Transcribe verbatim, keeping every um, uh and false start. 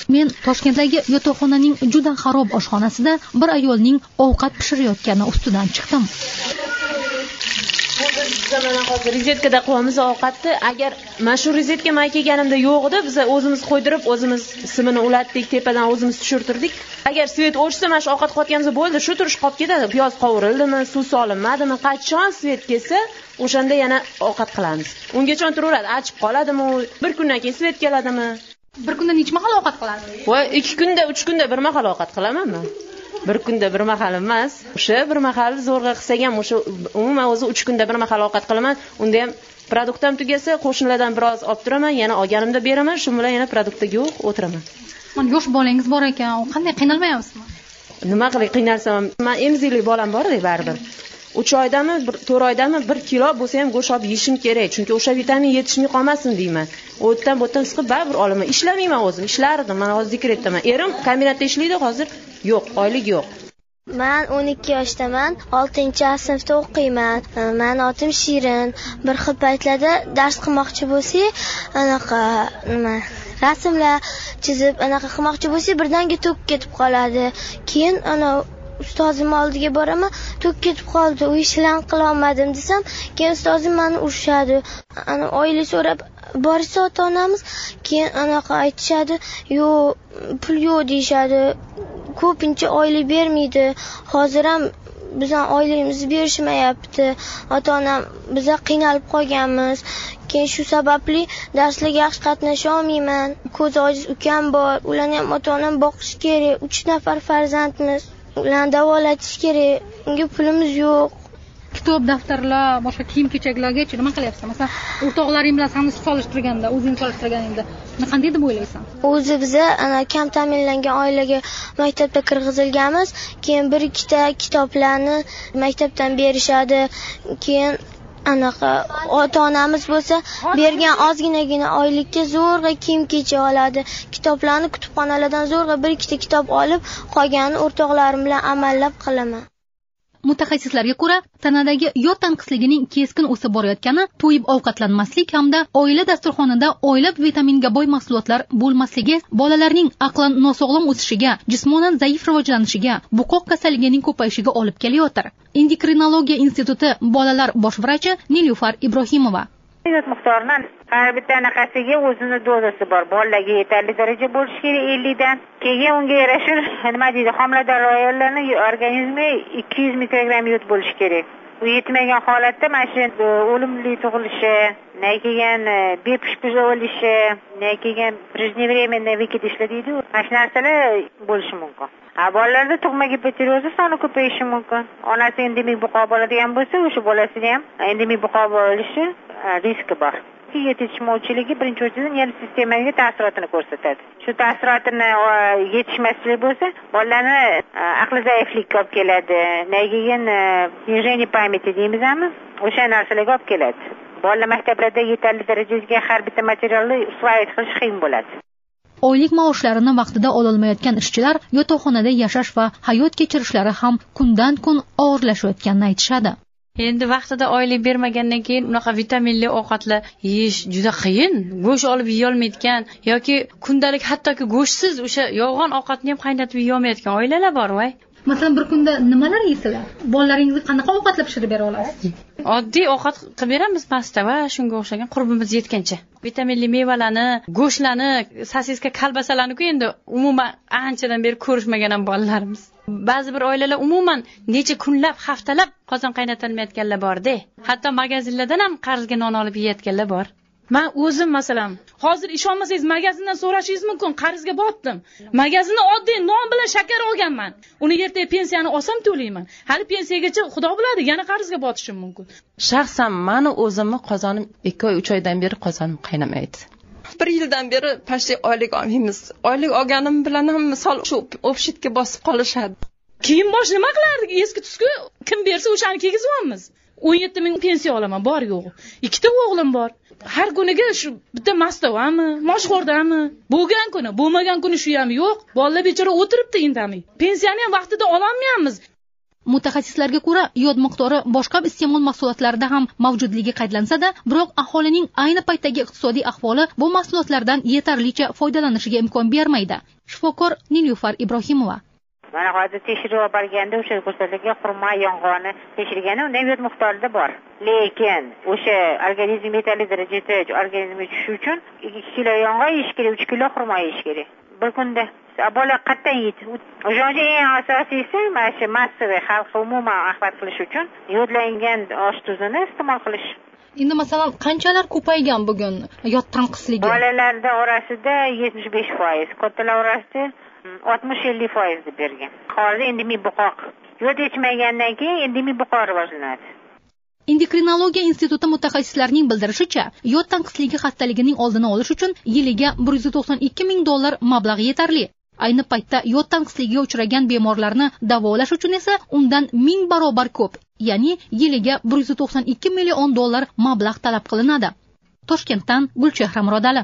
Men Toshkentdagi yotoqxonaning juda xarob oshxonasida bir ayolning ovqat pishirayotgani ustidan chiqdim. Mana hozir rozetkada qo'yamiz ovqatni. Agar mana shu rozetka men kelganimda yo'q edi, biz o'zimiz qo'ydirib, o'zimiz simini ulatdik, tepadan o'zimiz tushirtirdik. Agar svet o'chsa, mana shu ovqat qotganimiz bo'ldi, shu turish qolib ketadi. Piyoz qovurildimi, suv solinmadimi, qachon svet kelsa, o'shanda yana ovqat qilamiz. Ungacha turaveradi, achib qoladimi, bir kundan keyin svet keladimi? Bir kunda necha mahal ovqat qilasiz? Voy, ikki kunda, uch kunda bir mahal ovqat qilaman men. Bir kunda bir mahal emas. O'sha bir mahal zo'rg'a qilsak ham o'sha umuman o'zi uch kunda bir mahal ovqat qilaman. Unda ham produktim tugasa, qo'shnilardan biroz olib turaman, yana olganimda beraman, shu bilan yana produktga yo'q o'tiraman. Mana yosh bolangiz bor ekan, qanday qiynalmayapsizmi? Nima qilay qiynalsam, men emzikli bolam bor-da baribir. uch oydami, to'rt oydami bir kilo bo'lsa ham go'sht olib yeyishim kerak, chunki o'sha vitamin yetishmay qolmasin deyman. O'tdan bo'tdan siqib baribir olaman. Ishlamayman o'zim, ishlardim. Men hozir dekretdaman. Erim kombinatda ishlaydi, hozir yo'q, oylik yo'q. Men o'n ikki yoshdaman, oltinchi sinfda o'qiyman. Men otim Shirin. Bir xil paytlarda dars qilmoqchi bo'lsak, anaqa nima rasmlar chizib, anaqa qilmoqchi bo'lsak, birdaniga to'k ketib qoladi. Keyin ana ustozim oldiga boraman, to'k ketib qoldi, u ishlarni qila olmadim desam, keyin ustozim meni urishadi. Ana oylik so'rab borsa ota-onamiz, keyin anaqa aytishadi, "Yo'q, pul yo'q" deyshadi. Ko'pincha oylik bermaydi. Hozir ham bizdan oyligimizni berishmayapti. Ota-onam biz qiynalib qolganmiz. Keyin shu sababli darslarga yaxshi qatnasha olmayman. Ko'zi ojiz ukam bor, ularni ham ota-onam boqish kerak. uch nafar farzandmiz. Ularni davolatish kerak. Unga pulimiz yo'q. Kitob, daftarlar, boshqa kiyim-kechaklargacha nima qilyapsan? Masalan, o'rtoqlaring bilan seni solishtirganda, o'zing solishtirganingda nima qanday deb o'ylaysan? O'zi biz ana kam ta'minlangan oilaga maktabda kirgizilganmiz. Keyin bir ikkita kitoblarni maktabdan berishadi. Keyin anaqa ota-onamiz bo'lsa, bergan ozginagina oylikka zo'rg'a kiyim-kechak oladi. Kitoblarni kutubxonalardan zo'rg'a bir ikkita kitob olib, qolganini o'rtoqlarim bilan amallab qilaman. Mutaxassislarga ko'ra, tanadagi yod tanqisligining keskin o'sib borayotgani to'yib ovqatlanmaslik hamda oila dasturxonida oylab vitaminga boy mahsulotlar bo'lmasligi bolalarning aqlan nosog'lom o'sishiga, jismonan zaif rivojlanishiga, buqoq kasalligining ko'payishiga olib kelayotir. Endokrinologiya instituti bolalar bosh vrachi Nilufar Ibrohimova. Yod miqdoridan har bitta anaqasiga o'zini dozasi bor. Bolalarga yetarli daraja bo'lishi kerak ellik dan. Keyin unga yarasha nima deydi, homilador ayollarning organizmi ikki yuz mikrogramm yod bo'lishi kerak. Bu yetmagan holatda mana shu o'limli tug'ilishi, keyin bepushpush bo'lishi, keyin преждевременный выкидышlar deydi. Mana shu narsalar bo'lishi mumkin. Ha, bolalarda tug'ma gipotirozi soni ko'payishi mumkin. Onasi endemik buqo bo'ladigan bo'lsa, o'sha bolasida ham endemik buqo bo'lishi riski bor. Yetishmovchiligi birinchi o'rinda nerv sistemaga ta'sirotini ko'rsatadi. Shu ta'sirotini yetishmasligi bo'lsa, bolalarni aqli zaiflikka olib keladi. Keyin снижение памяти deymizmi? O'sha narsalarga olib keladi. Bolalar maktablarda yetarli darajadagi har bitta materialni usvayt qilish qiyin bo'ladi. Oylik maoshlarini vaqtida ololmayotgan ishchilar yotoqxonada yashash va hayot kechirishlari ham kundan kun og'irlashayotganini aytishadi. Endi vaqtida oylik bermagandan keyin unaqa vitaminli ovqatlar yeyish juda qiyin. Go'sht olib yeya olmaydigan yoki kundalik hattoki go'shtsiz o'sha yog'on ovqatni ham qaynatib yeya olmayotgan oilalar bor, voy. Masalan, bir kunda nimalar yeysizlar? Bolalaringizga qanaqa ovqatlar pishirib bera olasiz? Oddiy ovqat qilib beramiz pasta va shunga o'xshagan qurbimiz yetgancha. Vitaminli mevalarni, go'shtlarni, sosiska, kolbasalarni-ku endi umuman anchadan beri ko'rishmagan ham bolalarimiz. Ba'zi bir oilalar umuman necha kunlab, haftalab qozon qaynatolmayotganlar bor-da. Hatto magazinlardan ham qarzga non olib yeyotganlar bor. Men o'zim masalan, hozir ishonmasangiz magazindan so'rashingiz mumkin, qarzga botdim. Magazindan oddiy non bilan shakar olganman. Uni ertaga pensiyani olsam to'layman. Hali pensiyagacha xudo biladi, yana qarzga botishim mumkin. Shaxsan meni o'zimni qozonim ikki oy, uch oydan beri qozonim qaynamaydi. Bir yildan beri pashti oylik olmaymiz. Oylik olganim bilan ham misol shu obshitga bosib qolishadi. Kiyim bosh nima qilardik? Eski tusku kim bersa o'shani kiygizib olamiz. o'n yetti ming pensiya olaman, bor yo'q. Ikkita o'g'lim bor. Har kuniga shu bitta mastavami, moshxo'rdami? Bo'lgan kuni, bo'lmagan kuni shu ham yo'q. Bolalar bechora o'tiribdi indamay. Pensiyani ham vaqtida ololmaymiz. Mutaxassislarga ko'ra, yod miqdori boshqa iste'mol mahsulotlarida ham mavjudligi qaydlansa-da, biroq aholining ayni paytdagi iqtisodiy ahvoli bu mahsulotlardan yetarlicha foydalanishiga imkon bermaydi. Shifokor Nilufar Ibrohimova: mana hozir tekshiruv olib borganda o'sha ko'rsatilgan xurmo yong'oni tekshirganda unda yod miqdorida bor. Lekin o'sha organizm yetarli darajada organizmga tushishi uchun ikki kilo yong'oq yeyish kerak, uch kilo xurmo yeyish kerak bir kunda. Bola qatdan yeydi. O'shanga eng asosiysi mana shu massaviy xalqqa umuman ahvat qilish uchun yodlangan osh tuzini iste'mol qilish. Endi masalan, qanchalar ko'paygan bugun yod tanqisligi? Bolalarda orasida yetmish besh foiz, kattalar orasida oltmish ellik foiz deb bergan. Hozir endemik buqoq. Yod ichmagandan keyin endemik buqoq rivojlanadi. Endokrinologiya instituti mutaxassislarining bildirishicha, yod tanqisligi xastaligining oldini olish uchun yiliga bir yuz to'qson ikki ming dollar mablag' yetarli. Ayni paytda yod tanqisligiga uchragan bemorlarni davolash uchun esa undan ming barobar ko'p, ya'ni yiliga bir yuz to'qson ikki million dollar mablag' talab qilinadi. Toshkentdan Gulchehra Murodali.